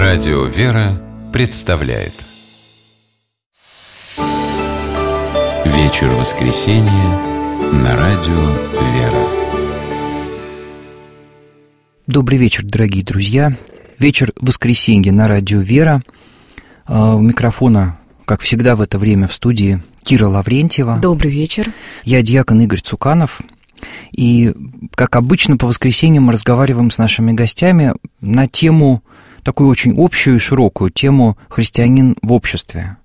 Радио «Вера» представляет вечер воскресенья на радио «Вера». Добрый вечер, дорогие друзья. Вечер воскресенья на радио «Вера». У микрофона, как всегда в это время в студии, Кира Лаврентьева. Добрый вечер. Я диакон Игорь Цуканов. И, как обычно, по воскресеньям мы разговариваем с нашими гостями на тему, такую очень общую и широкую тему «Христианин в обществе».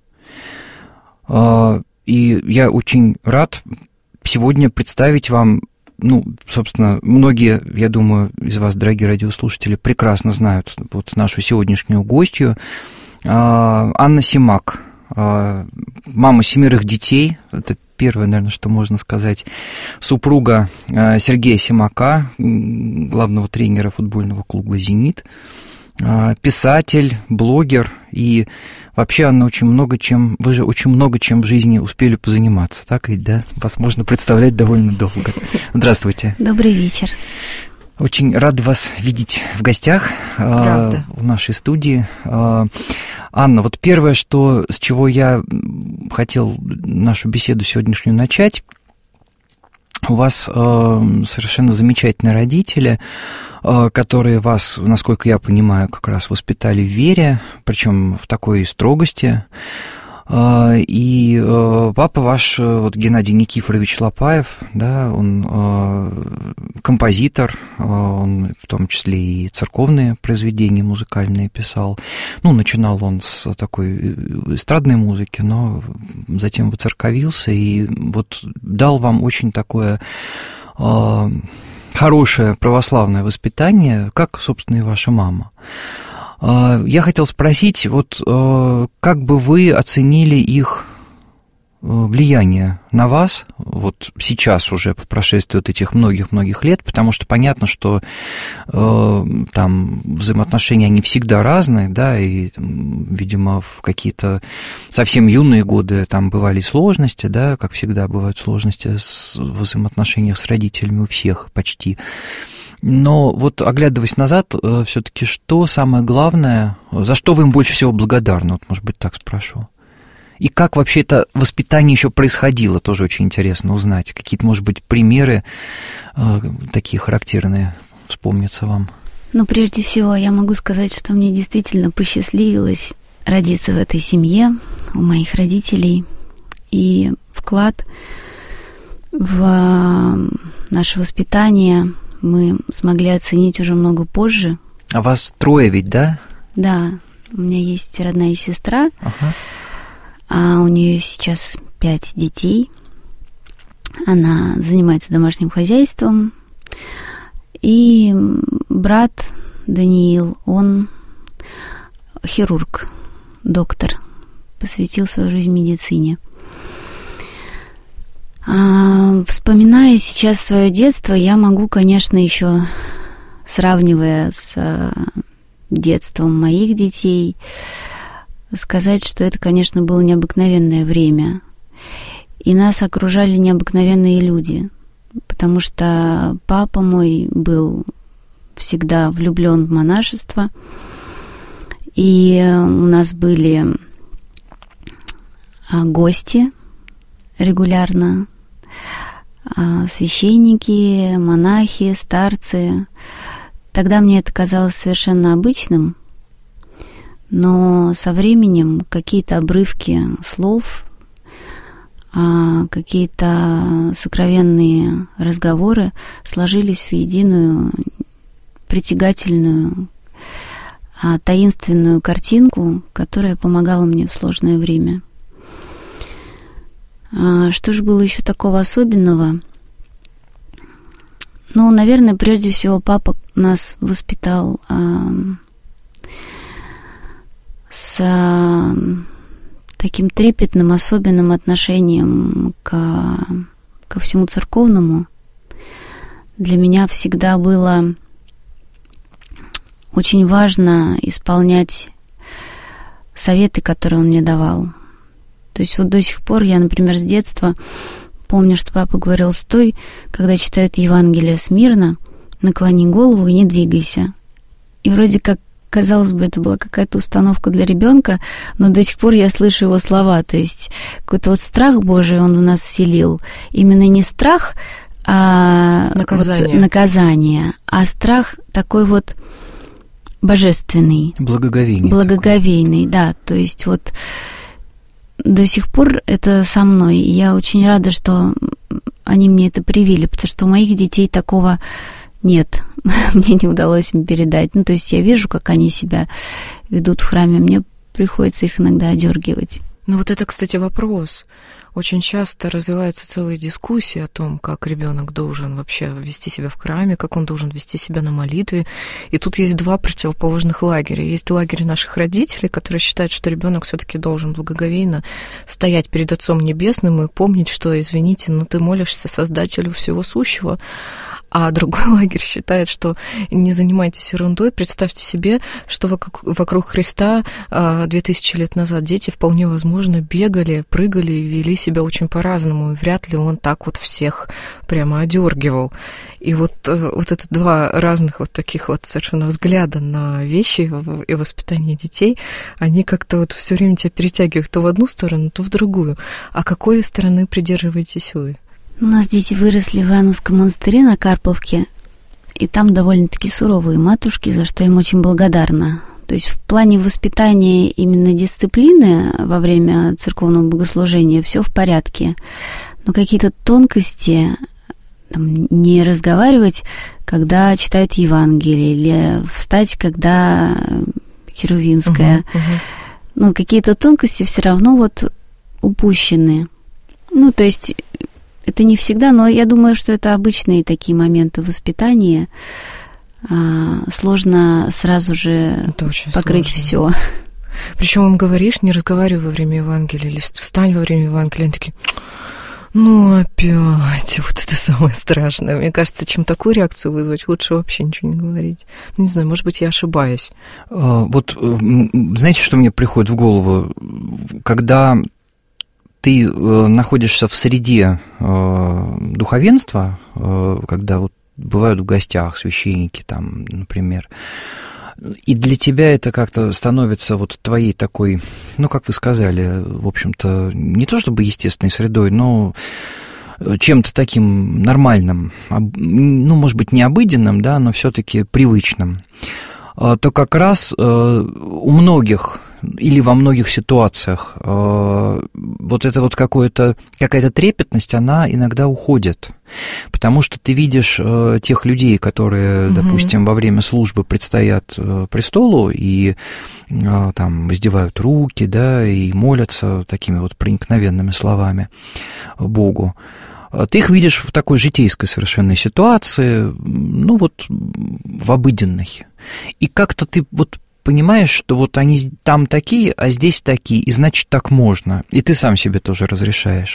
И я очень рад сегодня представить вам, собственно, многие, я думаю, из вас, дорогие радиослушатели, прекрасно знают вот нашу сегодняшнюю гостью, Анна Семак, мама 7 детей, это первое, наверное, что можно сказать, супруга Сергея Семака, главного тренера футбольного клуба «Зенит», писатель, блогер, и вообще, Анна, вы же очень много чем в жизни успели позаниматься, так ведь, да? Вас можно представлять довольно долго. Здравствуйте. Добрый вечер. Очень рада вас видеть в гостях в нашей студии. Анна, вот первое, с чего я хотел нашу беседу сегодняшнюю начать, у вас совершенно замечательные родители, которые вас, насколько я понимаю, как раз воспитали в вере, причем в такой строгости. И папа ваш, вот Геннадий Никифорович Лопаев, да, он композитор, он в том числе и церковные произведения музыкальные писал. Начинал он с такой эстрадной музыки, но затем воцерковился и вот дал вам очень такое хорошее православное воспитание, как, собственно, и ваша мама. Я хотел спросить, как бы вы оценили их влияние на вас, вот сейчас уже по прошествии вот этих многих-многих лет, потому что понятно, что там взаимоотношения, они всегда разные, да, и, видимо, в какие-то совсем юные годы там бывали сложности, да, как всегда бывают сложности в взаимоотношениях с родителями у всех почти. Но вот, оглядываясь назад, все-таки что самое главное, за что вы им больше всего благодарны, вот, может быть, так спрошу? И как вообще это воспитание еще происходило, тоже очень интересно узнать. Какие-то, может быть, примеры такие характерные вспомнятся вам? Прежде всего, я могу сказать, что мне действительно посчастливилось родиться в этой семье у моих родителей. И вклад в наше воспитание мы смогли оценить уже много позже. А вас 3 ведь, да? Да, у меня есть родная сестра, ага. А у нее сейчас 5 детей. Она занимается домашним хозяйством. И брат Даниил, он хирург, доктор, посвятил свою жизнь медицине. Вспоминая сейчас свое детство, я могу, конечно, еще сравнивая с детством моих детей, сказать, что это, конечно, было необыкновенное время. И нас окружали необыкновенные люди, потому что папа мой был всегда влюблен в монашество, и у нас были гости регулярно, священники, монахи, старцы. Тогда мне это казалось совершенно обычным, но со временем какие-то обрывки слов, какие-то сокровенные разговоры сложились в единую притягательную, таинственную картинку, которая помогала мне в сложное время. Что же было еще такого особенного? Наверное, прежде всего, папа нас воспитал с таким трепетным, особенным отношением ко всему церковному. Для меня всегда было очень важно исполнять советы, которые он мне давал. То есть вот до сих пор я, например, с детства помню, что папа говорил: стой, когда читают Евангелие смирно, наклони голову и не двигайся. И вроде как казалось бы, это была какая-то установка для ребенка, но до сих пор я слышу его слова. То есть какой-то вот страх Божий он в нас вселил. Именно не страх, а наказание, а страх такой вот божественный. Благоговейный, да. То есть вот до сих пор это со мной. И я очень рада, что они мне это привили, потому что у моих детей такого нет. Мне не удалось им передать. Ну, то есть я вижу, как они себя ведут в храме. Мне приходится их иногда одергивать. Ну, вот это, кстати, вопрос. Очень часто развиваются целые дискуссии о том, как ребенок должен вообще вести себя в храме, как он должен вести себя на молитве. И тут есть два противоположных лагеря. Есть лагерь наших родителей, которые считают, что ребенок все-таки должен благоговейно стоять перед Отцом Небесным и помнить, что, извините, но ты молишься Создателю всего сущего. А другой лагерь считает, что не занимайтесь ерундой, представьте себе, что вокруг Христа 2000 лет назад дети вполне возможно бегали, прыгали и вели себя очень по-разному, и вряд ли он так вот всех прямо одергивал. И вот это два разных вот таких вот совершенно взгляда на вещи и воспитание детей, они как-то вот все время тебя перетягивают то в одну сторону, то в другую. А какой стороны придерживаетесь вы? У нас дети выросли в Иоанновском монастыре на Карповке, и там довольно-таки суровые матушки, за что им очень благодарна. То есть в плане воспитания именно дисциплины во время церковного богослужения все в порядке. Но какие-то тонкости, там, не разговаривать, когда читают Евангелие, или встать, когда Херувимская. Но какие-то тонкости все равно вот упущены. Ну, то есть это не всегда, но я думаю, что это обычные такие моменты воспитания. Сложно сразу же покрыть все. Причем им говоришь, не разговаривай во время Евангелия, или встань во время Евангелия, они такие: ну опять, вот это самое страшное. Мне кажется, чем такую реакцию вызвать, лучше вообще ничего не говорить. Не знаю, может быть, я ошибаюсь. Вот знаете, что мне приходит в голову? Когда ты находишься в среде духовенства, когда вот бывают в гостях священники, там, например, и для тебя это как-то становится вот твоей такой, ну, как вы сказали, в общем-то, не то чтобы естественной средой, но чем-то таким нормальным, ну, может быть, не обыденным, да, но все-таки привычным, то как раз у многих или во многих ситуациях вот эта вот какая-то трепетность, она иногда уходит, потому что ты видишь тех людей, которые, допустим, во время службы предстоят престолу и там воздевают руки, да, и молятся такими вот проникновенными словами Богу. Ты их видишь в такой житейской совершенно ситуации, ну вот в обыденной. И как-то ты вот понимаешь, что вот они там такие, а здесь такие, и значит так можно. И ты сам себе тоже разрешаешь.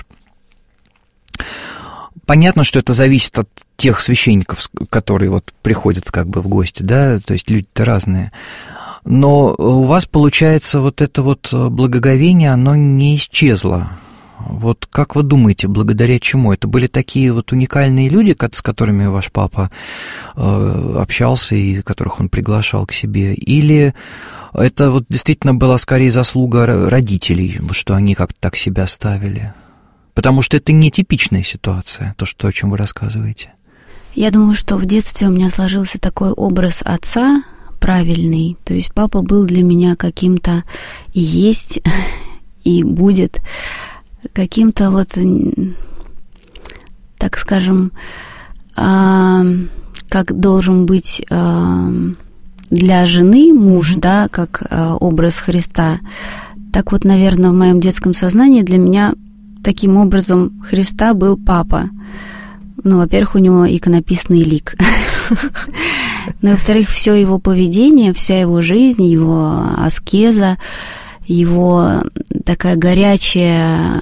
Понятно, что это зависит от тех священников, которые вот приходят как бы в гости, да, то есть люди-то разные. Но у вас, получается, вот это вот благоговение, оно не исчезло. Вот как вы думаете, благодаря чему? Это были такие вот уникальные люди, с которыми ваш папа общался и которых он приглашал к себе? Или это вот действительно была скорее заслуга родителей, что они как-то так себя ставили? Потому что это нетипичная ситуация, то, о чем вы рассказываете. Я думаю, что в детстве у меня сложился такой образ отца правильный. То есть папа был для меня каким-то и есть, и будет каким-то вот, так скажем, как должен быть для жены муж, да, как образ Христа. Так вот, наверное, в моем детском сознании для меня таким образом Христа был папа. Ну, во-первых, у него иконописный лик. Ну, во-вторых, все его поведение, вся его жизнь, его аскеза, его такая горячая,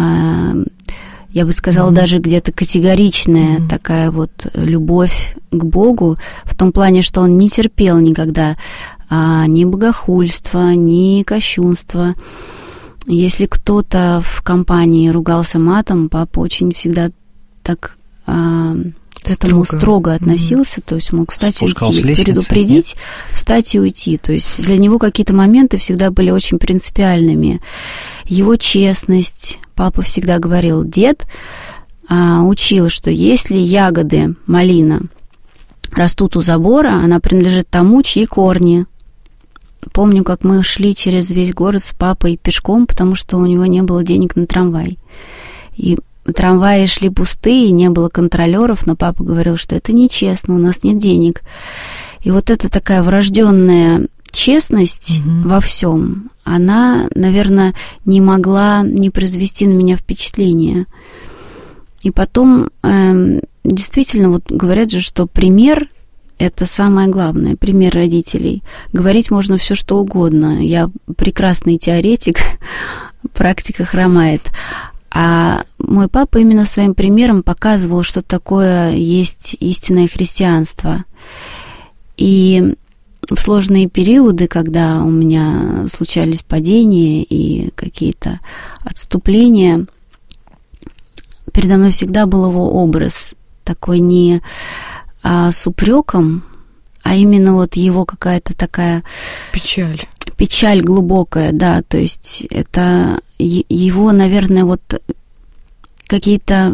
я бы сказала, даже где-то категоричная такая вот любовь к Богу, в том плане, что он не терпел никогда ни богохульства, ни кощунства. Если кто-то в компании ругался матом, папа очень всегда так к этому строго относился, то есть мог встать и уйти, предупредить, встать и уйти. То есть для него какие-то моменты всегда были очень принципиальными. Его честность, папа всегда говорил, дед учил, что если ягоды, малина, растут у забора, она принадлежит тому, чьи корни. Помню, как мы шли через весь город с папой пешком, потому что у него не было денег на трамвай. И трамваи шли пустые, не было контролеров, но папа говорил, что это нечестно, у нас нет денег. И вот эта такая врожденная честность во всем, она, наверное, не могла не произвести на меня впечатление. И потом, действительно, вот говорят же, что пример — это самое главное, пример родителей. Говорить можно все что угодно. Я прекрасный теоретик, практика хромает. А мой папа именно своим примером показывал, что такое есть истинное христианство. И в сложные периоды, когда у меня случались падения и какие-то отступления, передо мной всегда был его образ, такой не с упреком, а именно вот его какая-то такая... Печаль глубокая, да, то есть это его, наверное, вот какие-то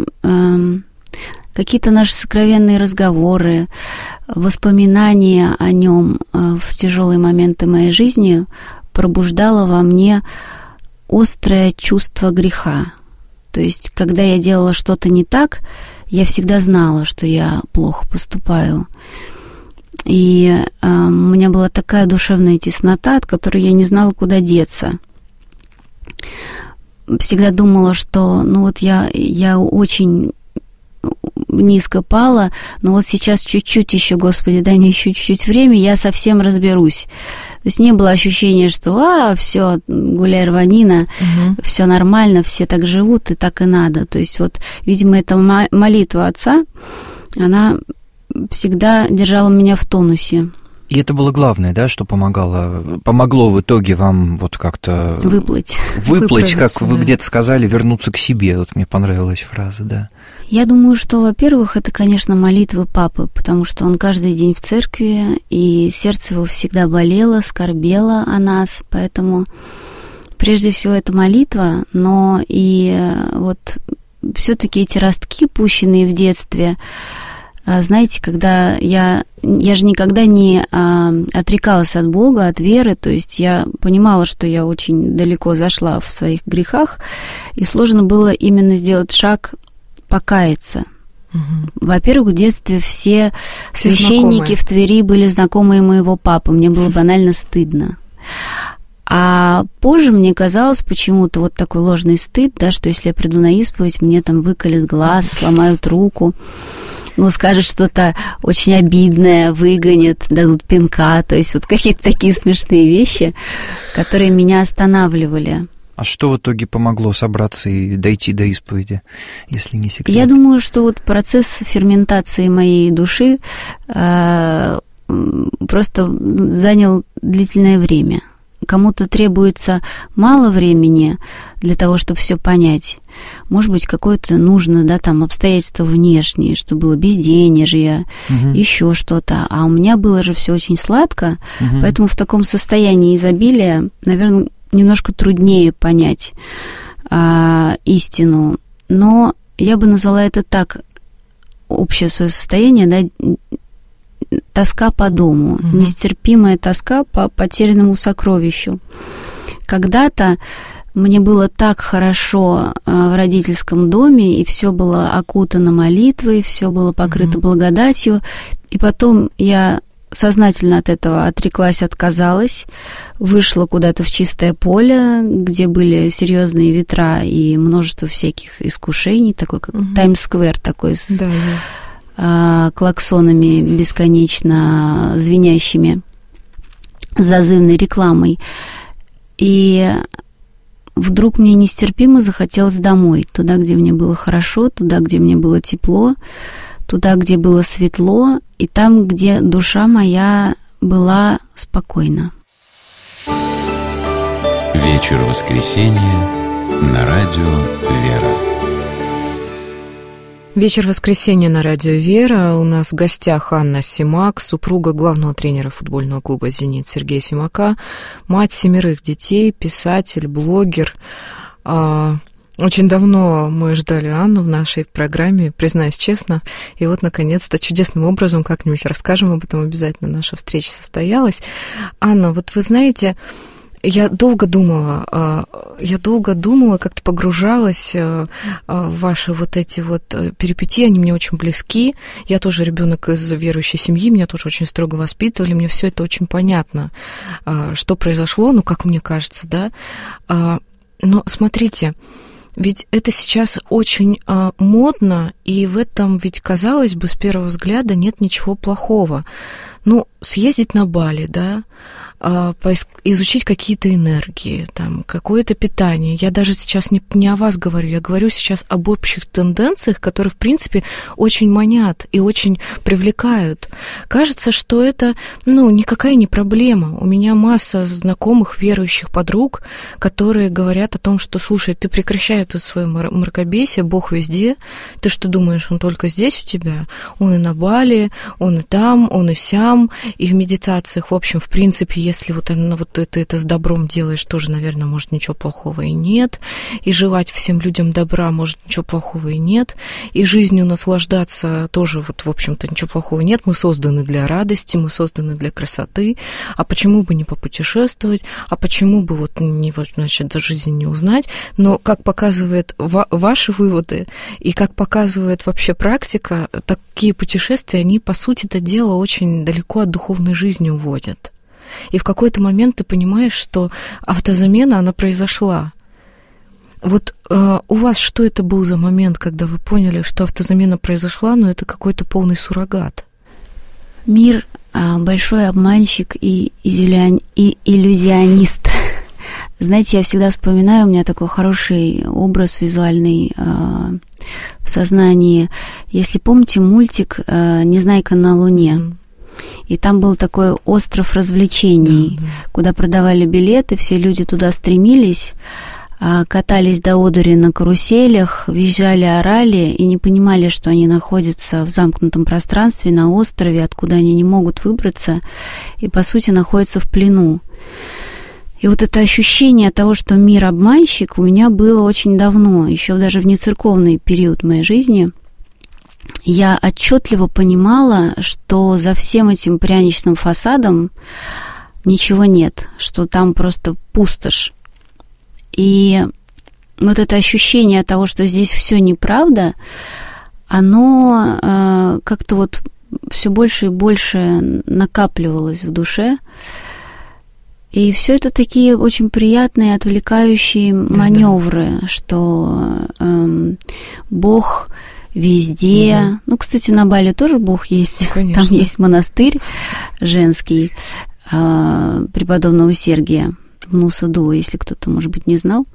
наши сокровенные разговоры, воспоминания о нем в тяжелые моменты моей жизни пробуждало во мне острое чувство греха. То есть, когда я делала что-то не так, я всегда знала, что я плохо поступаю. И у меня была такая душевная теснота, от которой я не знала, куда деться. Всегда думала, что я очень низко пала, но вот сейчас чуть-чуть еще, Господи, дай мне еще чуть-чуть времени, я совсем разберусь. То есть не было ощущения, что все, гуляй рванина, все нормально, все так живут, и так и надо. То есть вот, видимо, эта молитва отца, она всегда держала меня в тонусе. И это было главное, да, что помогло в итоге вам вот как-то... Выплыть, как вы где-то сказали, вернуться к себе. Вот мне понравилась фраза, да. Я думаю, что, во-первых, это, конечно, молитвы папы, потому что он каждый день в церкви, и сердце его всегда болело, скорбело о нас, поэтому прежде всего это молитва, но и вот все-таки эти ростки, пущенные в детстве, знаете, когда я же никогда не отрекалась от Бога, от веры, то есть я понимала, что я очень далеко зашла в своих грехах, и сложно было именно сделать шаг, покаяться. Во-первых, в детстве все священники в Твери были знакомые моего папы, мне было банально стыдно. А позже мне казалось почему-то вот такой ложный стыд, да, что если я приду на исповедь, мне там выколят глаз, сломают руку, скажут что-то очень обидное, выгонят, дадут пинка, то есть вот какие-то такие смешные вещи, которые меня останавливали. А что в итоге помогло собраться и дойти до исповеди, если не секрет? Я думаю, что вот процесс ферментации моей души просто занял длительное время. Кому-то требуется мало времени для того, чтобы все понять. Может быть, какое-то нужно, да, там, обстоятельства внешние, чтобы было безденежье, еще что-то. А у меня было же все очень сладко, поэтому в таком состоянии изобилия, наверное, немножко труднее понять истину. Но я бы назвала это так, общее свое состояние, да, тоска по дому, нестерпимая тоска по потерянному сокровищу. Когда-то мне было так хорошо в родительском доме, и все было окутано молитвой, все было покрыто благодатью, и потом я сознательно от этого отреклась, отказалась, вышла куда-то в чистое поле, где были серьезные ветра и множество всяких искушений, такой как Таймс-сквер такой с клаксонами бесконечно звенящими, с зазывной рекламой. И вдруг мне нестерпимо захотелось домой, туда, где мне было хорошо, туда, где мне было тепло, туда, где было светло, и там, где душа моя была спокойна. Вечер воскресенья на радио «Вера». Вечер воскресенья на радио «Вера». У нас в гостях Анна Симак, супруга главного тренера футбольного клуба «Зенит» Сергея Симака, мать 7 детей, писатель, блогер. Очень давно мы ждали Анну в нашей программе, признаюсь честно. И вот, наконец-то, чудесным образом, как-нибудь расскажем об этом обязательно, наша встреча состоялась. Анна, вот вы знаете... Я долго думала, как-то погружалась в ваши вот эти вот перипетии, они мне очень близки. Я тоже ребенок из верующей семьи, меня тоже очень строго воспитывали, мне все это очень понятно, что произошло, ну, как мне кажется, да. Но смотрите, ведь это сейчас очень модно, и в этом ведь, казалось бы, с первого взгляда нет ничего плохого. Ну, съездить на Бали, да, изучить какие-то энергии, там, какое-то питание. Я даже сейчас не о вас говорю, я говорю сейчас об общих тенденциях, которые, в принципе, очень манят и очень привлекают. Кажется, что это, никакая не проблема. У меня масса знакомых верующих подруг, которые говорят о том, что, слушай, ты прекращай это свое мракобесие, Бог везде. Ты что думаешь, Он только здесь у тебя? Он и на Бали, Он и там, Он и сям, и в медитациях, в общем, в принципе, если вот ты это с добром делаешь, тоже, наверное, может, ничего плохого и нет. И желать всем людям добра, может, ничего плохого и нет. И жизнью наслаждаться тоже, вот, в общем-то, ничего плохого нет. Мы созданы для радости, мы созданы для красоты. А почему бы не попутешествовать? А почему бы значит, за жизнь не узнать? Но, как показывает ваши выводы и как показывает вообще практика, такие путешествия, они, по сути, это дело очень далеко от духовной жизни уводят. И в какой-то момент ты понимаешь, что автозамена, она произошла. Вот у вас что это был за момент, когда вы поняли, что автозамена произошла, но это какой-то полный суррогат? Мир большой обманщик и иллюзионист. Знаете, я всегда вспоминаю, у меня такой хороший образ визуальный в сознании. Если помните мультик «Незнайка на Луне», и там был такой остров развлечений, куда продавали билеты, все люди туда стремились, катались до одури на каруселях, визжали, орали и не понимали, что они находятся в замкнутом пространстве, на острове, откуда они не могут выбраться, и, по сути, находятся в плену. И вот это ощущение того, что мир обманщик, у меня было очень давно, еще даже в нецерковный период моей жизни. Я отчетливо понимала, что за всем этим пряничным фасадом ничего нет, что там просто пустошь. И вот это ощущение того, что здесь все неправда, оно как-то вот все больше и больше накапливалось в душе. И все это такие очень приятные, отвлекающие маневры, что Бог везде. Ну, кстати, на Бали тоже Бог есть. Там есть монастырь женский преподобного Сергия в Нусаду, если кто-то, может быть, не знал.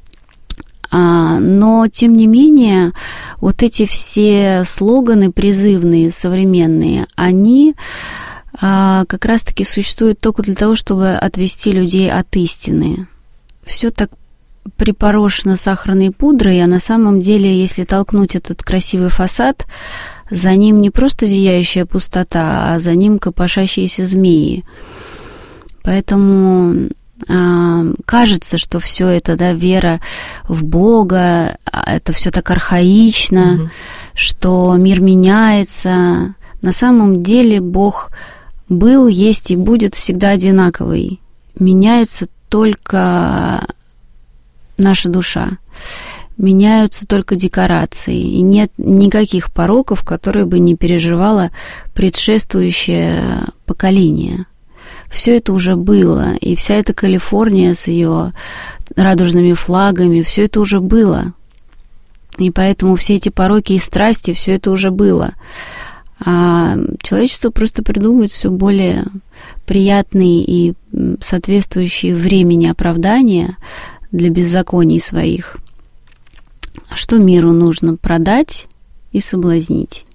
Но, тем не менее, вот эти все слоганы призывные, современные, они как раз-таки существуют только для того, чтобы отвести людей от истины. Все так припорошено сахарной пудрой, а на самом деле, если толкнуть этот красивый фасад, за ним не просто зияющая пустота, а за ним копошащиеся змеи. Поэтому кажется, что все это, да, вера в Бога, это все так архаично, что мир меняется. На самом деле Бог был, есть и будет всегда одинаковый. Меняется только наша душа. Меняются только декорации. И нет никаких пороков, которые бы не переживало предшествующее поколение. Все это уже было. И вся эта Калифорния с ее радужными флагами, все это уже было. И поэтому все эти пороки и страсти, все это уже было. А человечество просто придумывает все более приятные и соответствующие времени оправдания для беззаконий своих. Что миру нужно? Продать и соблазнить.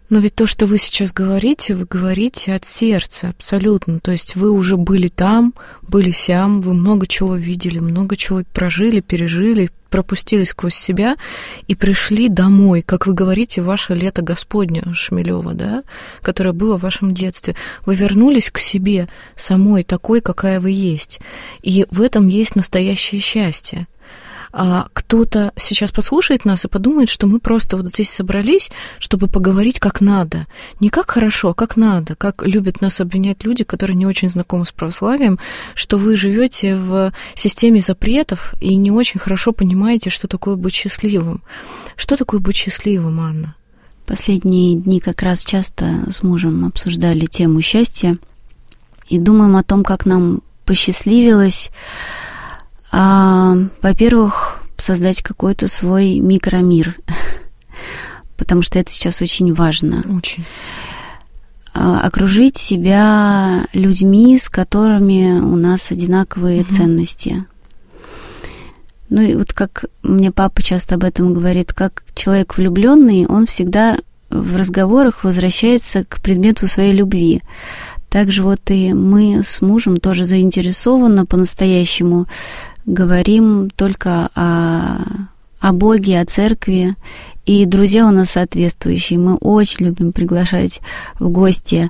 Но ведь то, что вы сейчас говорите, вы говорите от сердца, абсолютно. То есть вы уже были там, были сям, вы много чего видели, много чего прожили, пережили, пропустили сквозь себя и пришли домой, как вы говорите, в ваше лето Господне Шмелева, да, которое было в вашем детстве. Вы вернулись к себе самой такой, какая вы есть. И в этом есть настоящее счастье. А кто-то сейчас послушает нас и подумает, что мы просто вот здесь собрались, чтобы поговорить как надо. Не как хорошо, а как надо. Как любят нас обвинять люди, которые не очень знакомы с православием, что вы живете в системе запретов и не очень хорошо понимаете, что такое быть счастливым. Что такое быть счастливым, Анна? Последние дни как раз часто с мужем обсуждали тему счастья и думаем о том, как нам посчастливилось. Во-первых, создать какой-то свой микромир, потому что это сейчас очень важно. Очень. Окружить себя людьми, с которыми у нас одинаковые ценности. Ну и вот как мне папа часто об этом говорит, как человек влюбленный, он всегда в разговорах возвращается к предмету своей любви. Также вот и мы с мужем тоже заинтересованно по-настоящему говорим только о Боге, о церкви. И друзья у нас соответствующие. Мы очень любим приглашать в гости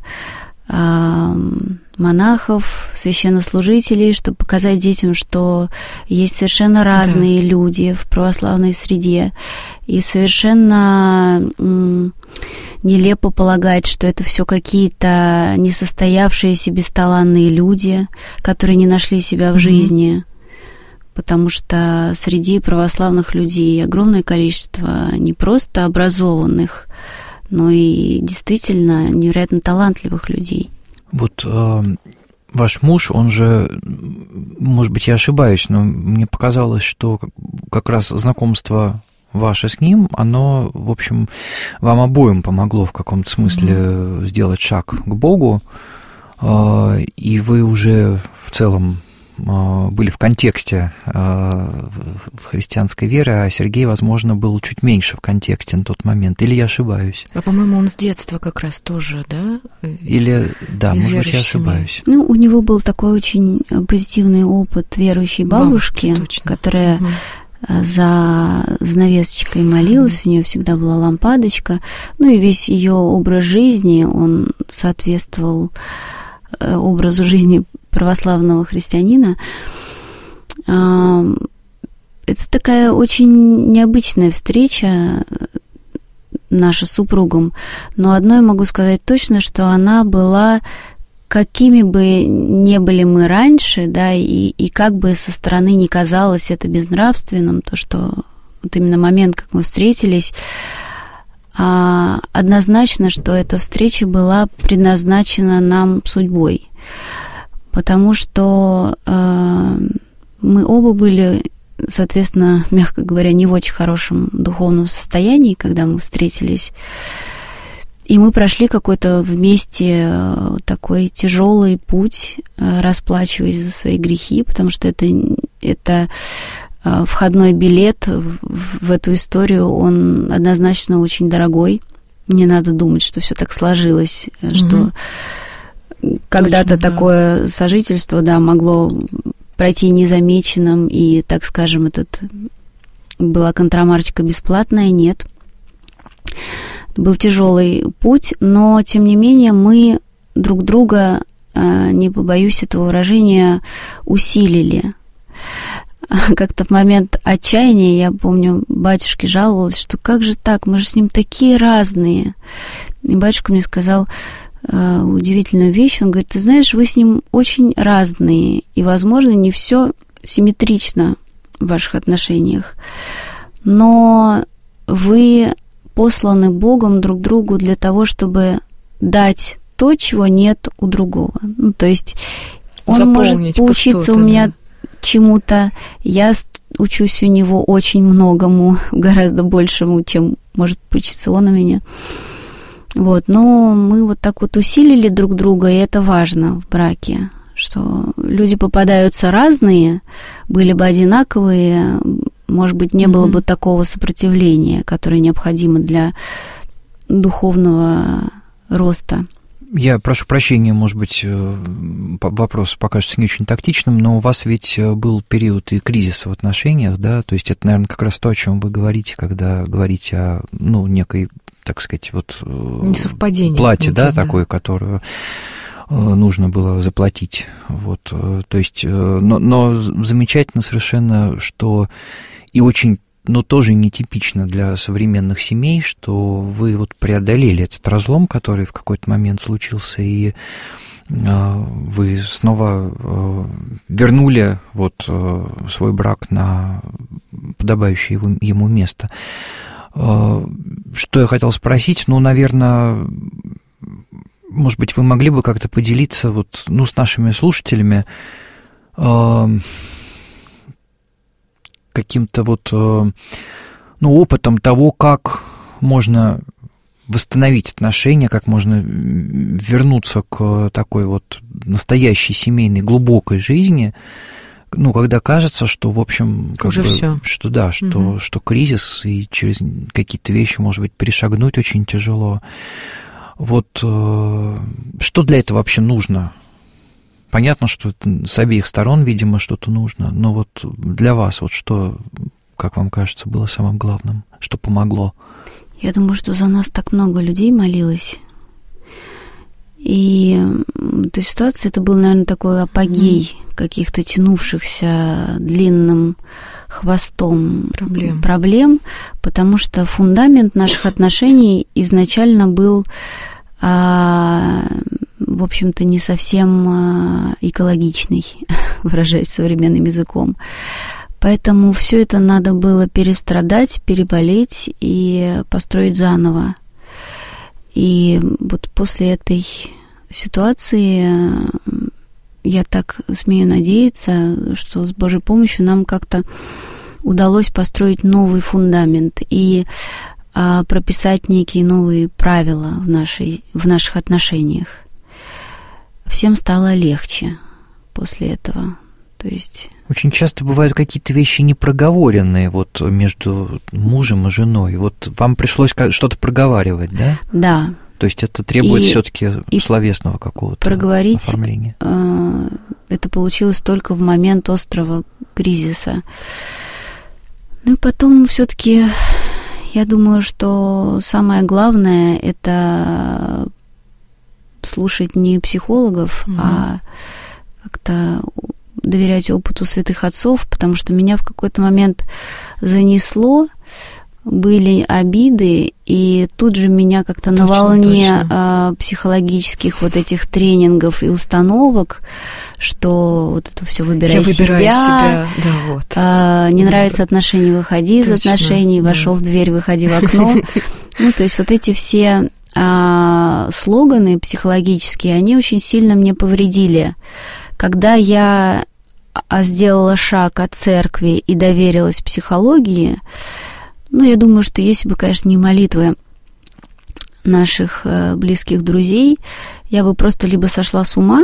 монахов, священнослужителей, чтобы показать детям, что есть совершенно разные люди в православной среде. И совершенно нелепо полагать, что это все какие-то несостоявшиеся, бесталанные люди, которые не нашли себя в жизни. Потому что среди православных людей огромное количество не просто образованных, но и действительно невероятно талантливых людей. Вот ваш муж, он же, может быть, я ошибаюсь, но мне показалось, что как раз знакомство ваше с ним, оно, в общем, вам обоим помогло в каком-то смысле сделать шаг к Богу, и вы уже в целом были в контексте в христианской веры, а Сергей, возможно, был чуть меньше в контексте на тот момент. Или я ошибаюсь? А, по-моему, он с детства как раз тоже, да? Или, да, может быть, я ошибаюсь. Ну, у него был такой очень позитивный опыт верующей бабушки, которая за занавесочкой молилась, у нее всегда была лампадочка. Ну, и весь ее образ жизни, он соответствовал образу жизни православного христианина. Это такая очень необычная встреча наша с супругом, но одно я могу сказать точно, что она была, какими бы ни были мы раньше, да, и как бы со стороны не казалось это безнравственным, то, что вот именно момент, как мы встретились, однозначно, что эта встреча была предназначена нам судьбой. Потому что мы оба были, соответственно, мягко говоря, не в очень хорошем духовном состоянии, когда мы встретились. И мы прошли какой-то вместе такой тяжелый путь, расплачиваясь за свои грехи, потому что это входной билет в эту историю, он однозначно очень дорогой. Не надо думать, что все так сложилось, что когда-то точно, такое сожительство, да, могло пройти незамеченным, и, так скажем, была контрамарочка бесплатная, нет. Был тяжелый путь, но, тем не менее, мы друг друга, не побоюсь этого выражения, усилили. Как-то в момент отчаяния, я помню, батюшке жаловалась, что как же так, мы же с ним такие разные. И батюшка мне сказал удивительную вещь. Он говорит: ты знаешь, вы с ним очень разные, и, возможно, не все симметрично в ваших отношениях, но вы посланы Богом друг другу для того, чтобы дать то, чего нет у другого. Ну, то есть он заполнить может поучиться у меня чему-то, я учусь у него очень многому, гораздо большему, чем может поучиться он у меня. Вот, но мы вот так вот усилили друг друга, и это важно в браке, что люди попадаются разные, были бы одинаковые, может быть, не было бы такого сопротивления, которое необходимо для духовного роста. Я прошу прощения, может быть, вопрос покажется не очень тактичным, но у вас ведь был период и кризиса в отношениях, да, то есть это, наверное, как раз то, о чем вы говорите, когда говорите о, некой, так сказать, вот несовпадение, плате, да, такой, которую нужно было заплатить, вот, то есть, но замечательно совершенно, что и очень, тоже нетипично для современных семей, что вы вот преодолели этот разлом, который в какой-то момент случился, и вы снова вернули вот свой брак на подобающее ему место. Что я хотел спросить, наверное, может быть, вы могли бы как-то поделиться вот, с нашими слушателями каким-то вот, опытом того, как можно восстановить отношения, как можно вернуться к такой вот настоящей семейной глубокой жизни, когда кажется, что, в общем, уже все. Что да, что кризис, и через какие-то вещи, может быть, перешагнуть очень тяжело. Вот что для этого вообще нужно? Понятно, что с обеих сторон, видимо, что-то нужно, но вот для вас вот что, как вам кажется, было самым главным, что помогло? Я думаю, что за нас так много людей молилось. И эта ситуация, это был, наверное, такой апогей каких-то тянувшихся длинным хвостом проблем, потому что фундамент наших отношений изначально был, в общем-то, не совсем экологичный, выражаясь современным языком. Поэтому все это надо было перестрадать, переболеть и построить заново. И вот после этой ситуации я так смею надеяться, что с Божьей помощью нам как-то удалось построить новый фундамент и прописать некие новые правила в наших отношениях. Всем стало легче после этого. То есть... Очень часто бывают какие-то вещи непроговоренные вот между мужем и женой. Вот вам пришлось что-то проговаривать, да? Да. То есть это требует все-таки словесного какого-то проговорить оформления. Это получилось только в момент острого кризиса. Ну и потом все-таки я думаю, что самое главное — это слушать не психологов, а как-то доверять опыту святых отцов, потому что меня в какой-то момент занесло, были обиды, и тут же меня как-то на волне психологических вот этих тренингов и установок, что вот это все выбирай себя. Да, вот. Не нравятся отношения, выходи из отношений, вошел в дверь, выходи в окно. То есть вот эти все слоганы психологические, они очень сильно мне повредили. Когда я сделала шаг от церкви и доверилась психологии, я думаю, что если бы, конечно, не молитвы наших близких друзей, я бы просто либо сошла с ума,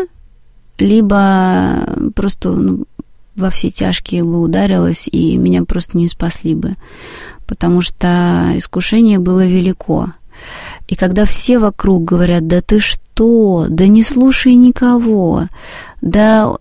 либо просто во все тяжкие бы ударилась, и меня просто не спасли бы, потому что искушение было велико. И когда все вокруг говорят: да ты что, да не слушай никого, да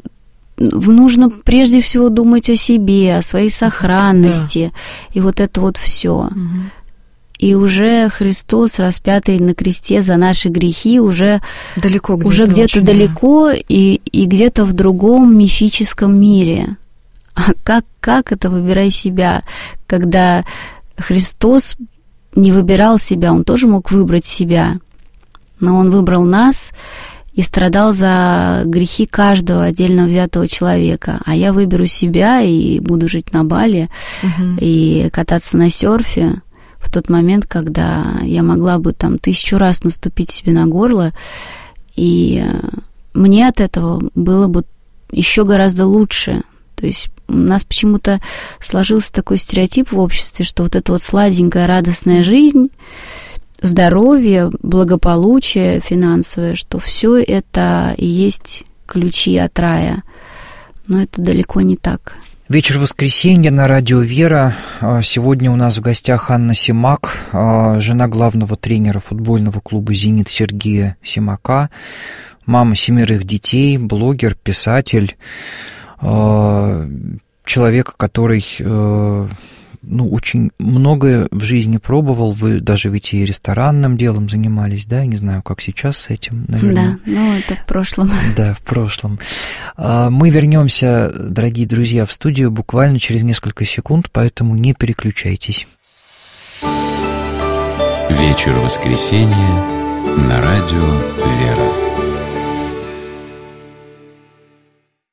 нужно прежде всего думать о себе, о своей сохранности, и вот это вот все. И уже Христос, распятый на кресте за наши грехи, уже где-то далеко и где-то в другом мифическом мире. А как это выбирай себя, когда Христос не выбирал себя, Он тоже мог выбрать себя, но Он выбрал нас и страдал за грехи каждого отдельно взятого человека. А я выберу себя и буду жить на Бали и кататься на серфе в тот момент, когда я могла бы 1000 раз наступить себе на горло, и мне от этого было бы еще гораздо лучше. То есть у нас почему-то сложился такой стереотип в обществе, что вот эта вот сладенькая, радостная жизнь, здоровье, благополучие финансовое, что все это и есть ключи от рая. Но это далеко не так. Вечер воскресенья на радио «Вера». Сегодня у нас в гостях Анна Симак, жена главного тренера футбольного клуба «Зенит» Сергея Симака, мама 7 детей, блогер, писатель, человек, который очень многое в жизни пробовал. Вы даже ведь и ресторанным делом занимались, да? Я не знаю, как сейчас с этим, наверное. Да, это в прошлом. Да, в прошлом. Мы вернемся, дорогие друзья, в студию буквально через несколько секунд, поэтому не переключайтесь. Вечер воскресенья на радио «Вера».